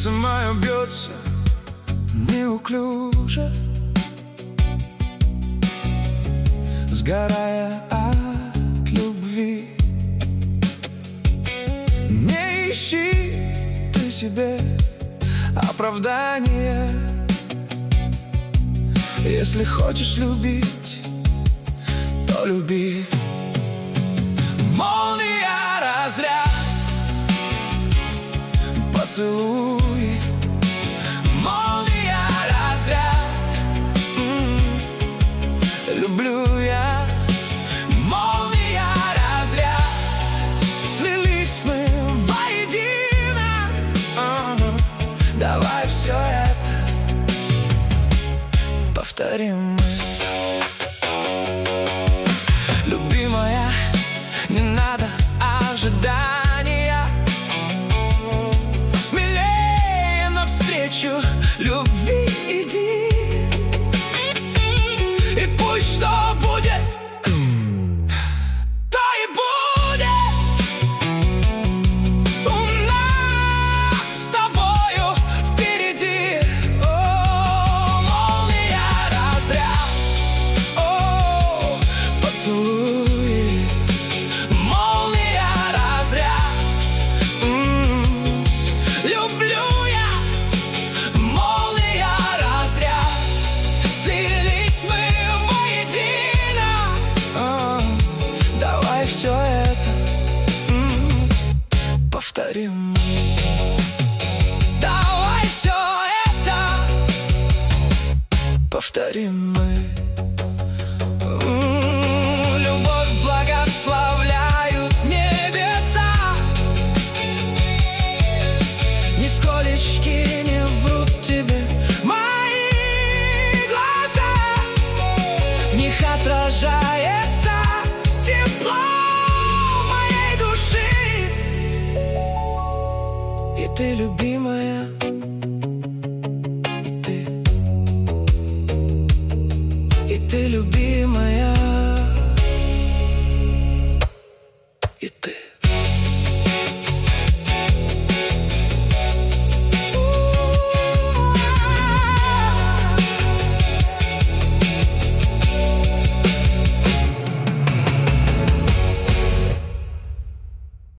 Сердце мое бьется неуклюже, сгорая от любви. Не ищи ты себе оправдания. Если хочешь любить, то люби. Молния, разряд, поцелуй. Молния, разряд, люблю я. Молния, разряд, слились мы воедино. Давай все это повторим мы. Любимая, не надо ожидания. Смелее навстречу любви иди. И пусть что будет, то и будет. У нас с тобою впереди. О, молния, разряд, о, поцелуй. Молния, разряд, люблю я. Молния, разряд, слились мы воедино. Давай все это повторим. Давай все это повторим мы. Любовь благословляют небеса. Нисколечки не врут тебе мои глаза. В них отражается тепло моей души. И ты, любимая, и ты любимая.